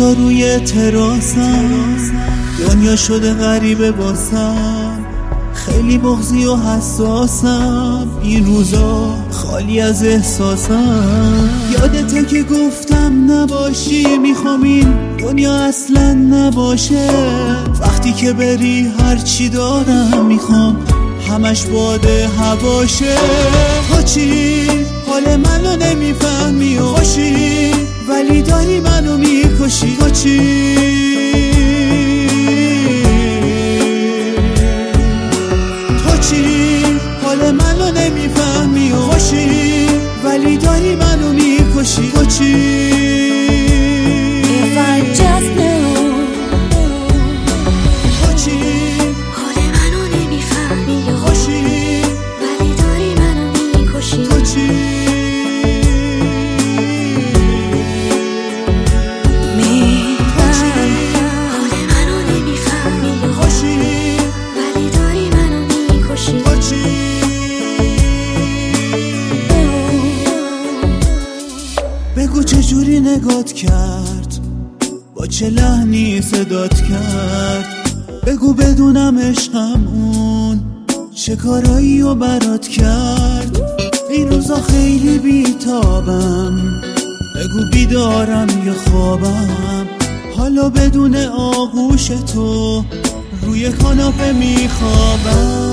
اینجا روی تراسم، دنیا شده غریبه واسم، خیلی مغزی و حساسم، این روزا خالی از احساسم. یادته که گفتم نباشی، میخوام این دنیا اصلا نباشه، وقتی که بری هرچی دارم میخوام همش باده هواشه. تو چی؟ حال منو نمیفهمی و خوشی، ولی داری منو میکشی. تو چی؟ تو چی؟ حال منو نمیفهمی و خوشی، ولی داری منو میکشی. تو چی؟ If I just knew. تو چی؟ حال منو نمیفهمی و خوشی، ولی داری منو میکشی. تو چی؟ حال منو نمیفهمی و خوشی، ولی داری منو میکشی. تو چی؟ بگو چجوری نگات کرد، با چه لحنی صدات کرد، بگو بدونم عشقم اون چه کارایی و برات کرد. این روزا خیلی بیتابم، بگو بیدارم یا خوابم، حالا بدون آغوش تو روی کاناپه میخوابم.